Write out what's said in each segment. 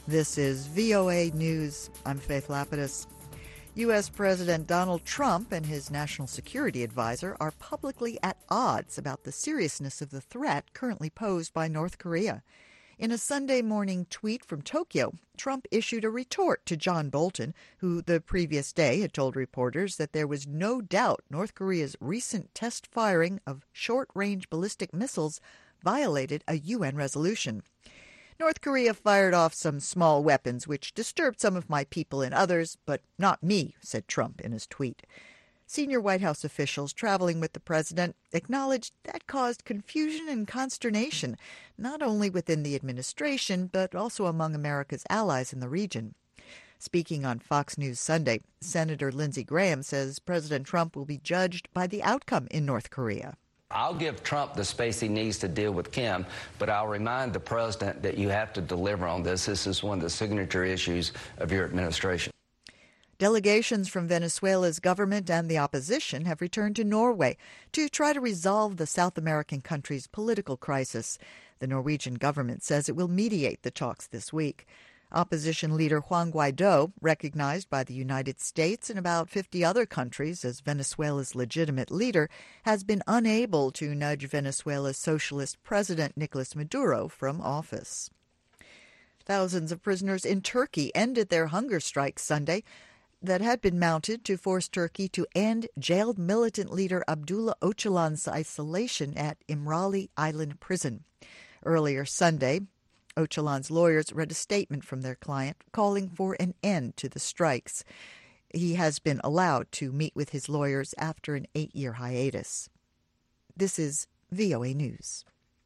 This is VOA News. I'm Faith Lapidus. U.S. President Donald Trump and his national security advisor are publicly at odds about the seriousness of the threat currently posed by North Korea. In a Sunday morning tweet from Tokyo, Trump issued a retort to John Bolton, who the previous day had told reporters that there was no doubt North Korea's recent test firing of short-range ballistic missiles violated a UN resolution. North Korea fired off some small weapons which disturbed some of my people and others, but not me, said Trump in his tweet. Senior White House officials traveling with the president acknowledged that caused confusion and consternation, not only within the administration, but also among America's allies in the region. Speaking on Fox News Sunday, Senator Lindsey Graham says President Trump will be judged by the outcome in North Korea. I'll give Trump the space he needs to deal with Kim, but I'll remind the president that you have to deliver on this. This is one of the signature issues of your administration. Delegations from Venezuela's government and the opposition have returned to Norway to try to resolve the South American country's political crisis. The Norwegian government says it will mediate the talks this week. Opposition leader Juan Guaido, recognized by the United States and about 50 other countries as Venezuela's legitimate leader, has been unable to nudge Venezuela's socialist president Nicolas Maduro from office. Thousands of prisoners in Turkey ended their hunger strike Sunday that had been mounted to force Turkey to end jailed militant leader Abdullah Öcalan's isolation at İmralı Island prison. Earlier Sunday, Öcalan's lawyers read a statement from their client calling for an end to the strikes. He has been allowed to meet with his lawyers after an 8-year hiatus. This is VOA News.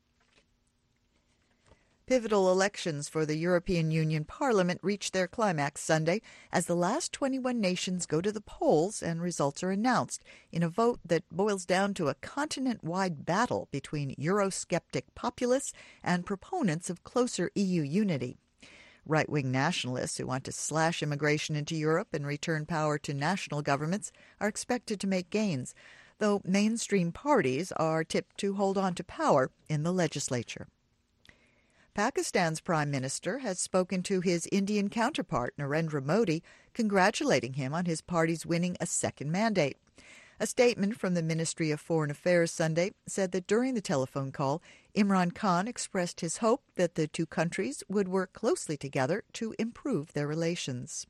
Pivotal elections for the European Union Parliament reached their climax Sunday as the last 21 nations go to the polls and results are announced in a vote that boils down to a continent-wide battle between Eurosceptic populists and proponents of closer EU unity. Right-wing nationalists who want to slash immigration into Europe and return power to national governments are expected to make gains, though mainstream parties are tipped to hold on to power in the legislature. Pakistan's Prime Minister has spoken to his Indian counterpart, Narendra Modi, congratulating him on his party's winning a second mandate. A statement from the Ministry of Foreign Affairs Sunday said that during the telephone call, Imran Khan expressed his hope that the two countries would work closely together to improve their relations.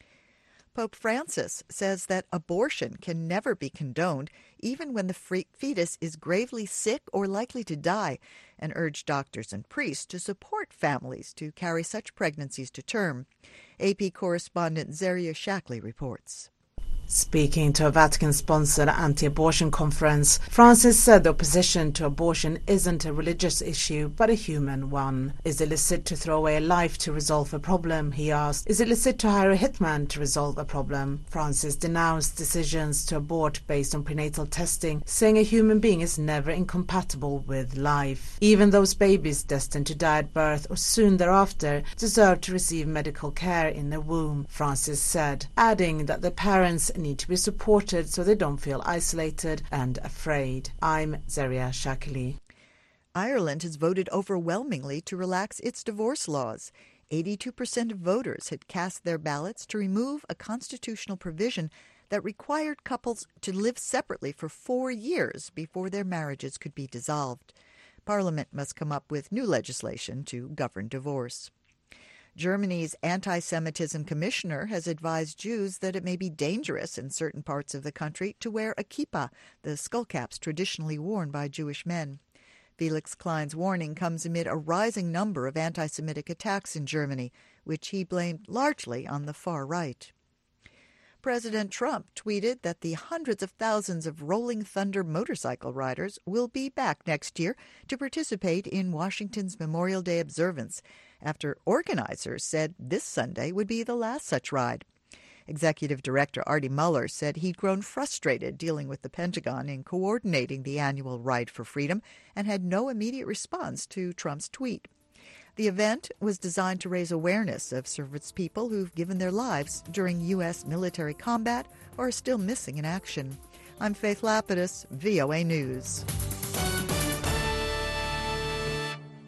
Pope Francis says that abortion can never be condoned, even when the fetus is gravely sick or likely to die, and urged doctors and priests to support families to carry such pregnancies to term. AP correspondent Zaria Shackley reports. Speaking to a Vatican-sponsored anti-abortion conference, Francis said the opposition to abortion isn't a religious issue, but a human one. Is it licit to throw away a life to resolve a problem, he asked. Is it licit to hire a hitman to resolve a problem? Francis denounced decisions to abort based on prenatal testing, saying a human being is never incompatible with life. Even those babies destined to die at birth or soon thereafter deserve to receive medical care in the womb, Francis said, adding that the parents need to be supported so they don't feel isolated and afraid. I'm Zaria Shackley. Ireland has voted overwhelmingly to relax its divorce laws. 82% of voters had cast their ballots to remove a constitutional provision that required couples to live separately for 4 years before their marriages could be dissolved. Parliament must come up with new legislation to govern divorce. Germany's anti-Semitism commissioner has advised Jews that it may be dangerous in certain parts of the country to wear a kippah, the skullcaps traditionally worn by Jewish men. Felix Klein's warning comes amid a rising number of anti-Semitic attacks in Germany, which he blamed largely on the far right. President Trump tweeted that the hundreds of thousands of Rolling Thunder motorcycle riders will be back next year to participate in Washington's Memorial Day observance, after organizers said this Sunday would be the last such ride. Executive Director Artie Mueller said he'd grown frustrated dealing with the Pentagon in coordinating the annual Ride for Freedom and had no immediate response to Trump's tweet. The event was designed to raise awareness of service people who've given their lives during U.S. military combat or are still missing in action. I'm Faith Lapidus, VOA News.